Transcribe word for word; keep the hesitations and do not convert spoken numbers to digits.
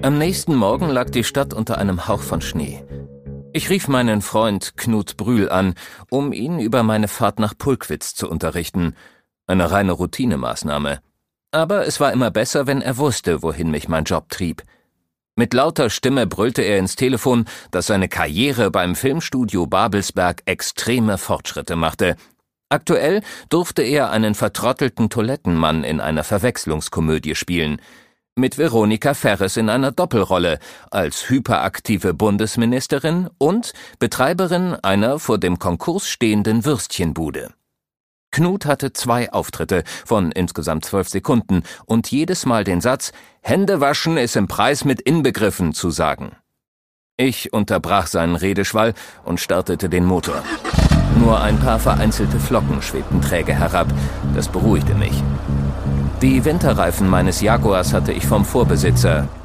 Am nächsten Morgen lag die Stadt unter einem Hauch von Schnee. Ich rief meinen Freund Knut Brühl an, um ihn über meine Fahrt nach Pulkwitz zu unterrichten. Eine reine Routinemaßnahme. Aber es war immer besser, wenn er wusste, wohin mich mein Job trieb. Mit lauter Stimme brüllte er ins Telefon, dass seine Karriere beim Filmstudio Babelsberg extreme Fortschritte machte. Aktuell durfte er einen vertrottelten Toilettenmann in einer Verwechslungskomödie spielen. Mit Veronika Ferres in einer Doppelrolle, als hyperaktive Bundesministerin und Betreiberin einer vor dem Konkurs stehenden Würstchenbude. Knut hatte zwei Auftritte von insgesamt zwölf Sekunden und jedes Mal den Satz »Hände waschen ist im Preis mit inbegriffen« zu sagen. Ich unterbrach seinen Redeschwall und startete den Motor. Nur ein paar vereinzelte Flocken schwebten träge herab, das beruhigte mich. Die Winterreifen meines Jaguars hatte ich vom Vorbesitzer,